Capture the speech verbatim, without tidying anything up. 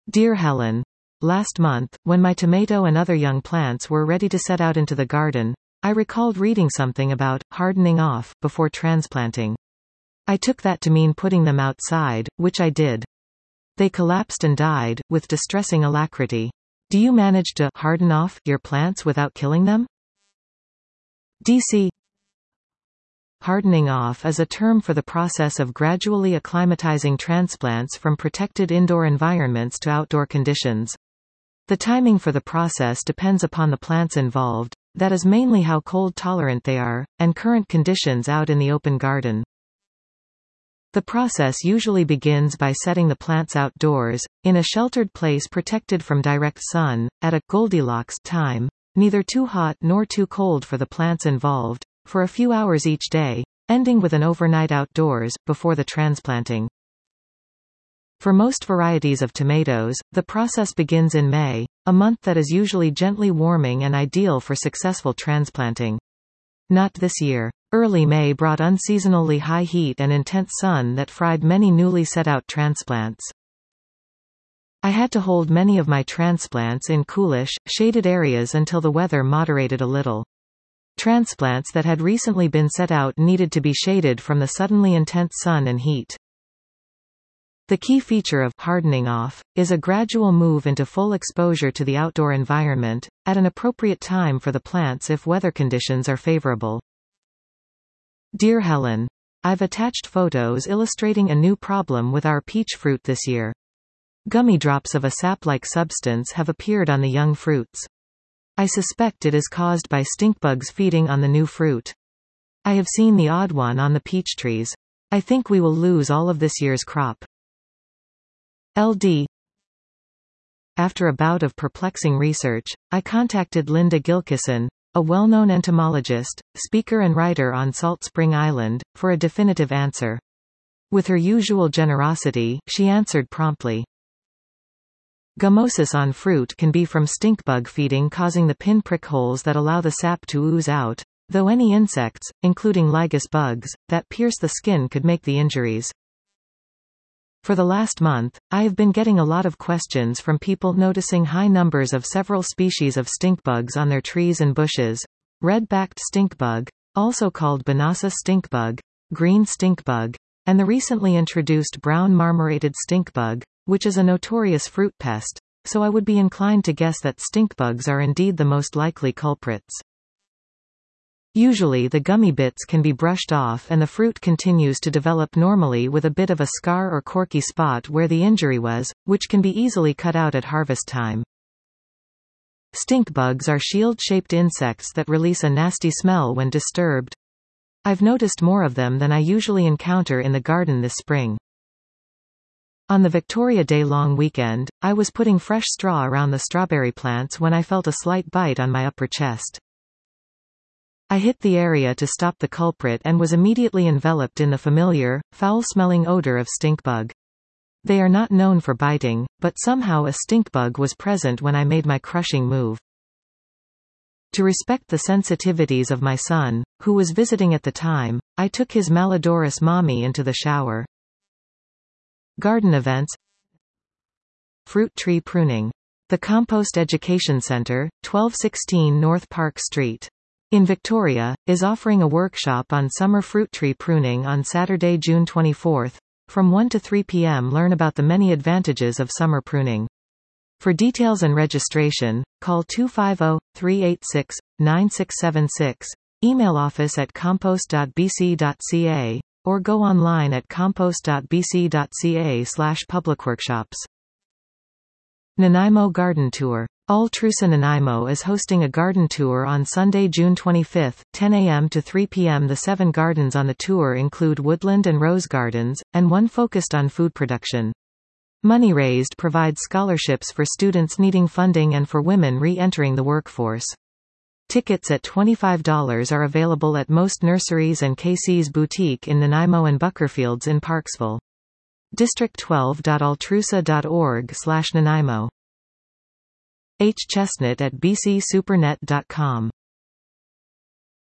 Dear Helen, last month, when my tomato and other young plants were ready to set out into the garden, I recalled reading something about hardening off before transplanting. I took that to mean putting them outside, which I did. They collapsed and died, with distressing alacrity. Do you manage to harden off your plants without killing them? D C Hardening off is a term for the process of gradually acclimatizing transplants from protected indoor environments to outdoor conditions. The timing for the process depends upon the plants involved, that is mainly how cold tolerant they are, and current conditions out in the open garden. The process usually begins by setting the plants outdoors, in a sheltered place protected from direct sun, at a Goldilocks time, neither too hot nor too cold for the plants involved, for a few hours each day, ending with an overnight outdoors, before the transplanting. For most varieties of tomatoes, the process begins in May, a month that is usually gently warming and ideal for successful transplanting. Not this year. Early May brought unseasonally high heat and intense sun that fried many newly set out transplants. I had to hold many of my transplants in coolish, shaded areas until the weather moderated a little. Transplants that had recently been set out needed to be shaded from the suddenly intense sun and heat. The key feature of hardening off is a gradual move into full exposure to the outdoor environment, at an appropriate time for the plants if weather conditions are favorable. Dear Helen, I've attached photos illustrating a new problem with our peach fruit this year. Gummy drops of a sap-like substance have appeared on the young fruits. I suspect it is caused by stinkbugs feeding on the new fruit. I have seen the odd one on the peach trees. I think we will lose all of this year's crop. L D After a bout of perplexing research, I contacted Linda Gilkison, a well-known entomologist, speaker and writer on Salt Spring Island, for a definitive answer. With her usual generosity, she answered promptly. Gummosis on fruit can be from stinkbug feeding causing the pinprick holes that allow the sap to ooze out, though any insects, including lygus bugs, that pierce the skin could make the injuries. For the last month, I have been getting a lot of questions from people noticing high numbers of several species of stinkbugs on their trees and bushes. Red-backed stinkbug, also called Banasa stinkbug, green stinkbug, and the recently introduced brown marmorated stinkbug, which is a notorious fruit pest, so I would be inclined to guess that stinkbugs are indeed the most likely culprits. Usually the gummy bits can be brushed off and the fruit continues to develop normally with a bit of a scar or corky spot where the injury was, which can be easily cut out at harvest time. Stinkbugs are shield-shaped insects that release a nasty smell when disturbed. I've noticed more of them than I usually encounter in the garden this spring. On the Victoria Day long weekend, I was putting fresh straw around the strawberry plants when I felt a slight bite on my upper chest. I hit the area to stop the culprit and was immediately enveloped in the familiar, foul-smelling odor of stinkbug. They are not known for biting, but somehow a stinkbug was present when I made my crushing move. To respect the sensitivities of my son, who was visiting at the time, I took his Malodorus mommy into the shower. Garden events. Fruit tree pruning. The Compost Education Center, twelve sixteen North Park Street, in Victoria, is offering a workshop on summer fruit tree pruning on Saturday, June twenty-fourth. From one to three p m Learn about the many advantages of summer pruning. For details and registration, call two five zero, three eight six, nine six seven six, email office at compost dot b c dot c a, or go online at compost dot b c dot c a slash publicworkshops. Nanaimo Garden Tour. Altrusa Nanaimo is hosting a garden tour on Sunday, June twenty-fifth, ten a m to three p m The seven gardens on the tour include woodland and rose gardens, and one focused on food production. Money raised provides scholarships for students needing funding and for women re-entering the workforce. Tickets at twenty-five dollars are available at most nurseries and K C's Boutique in Nanaimo and Buckerfields in Parksville. district twelve dot altrusa dot org slash Nanaimo. H. Chestnut at b c supernet dot com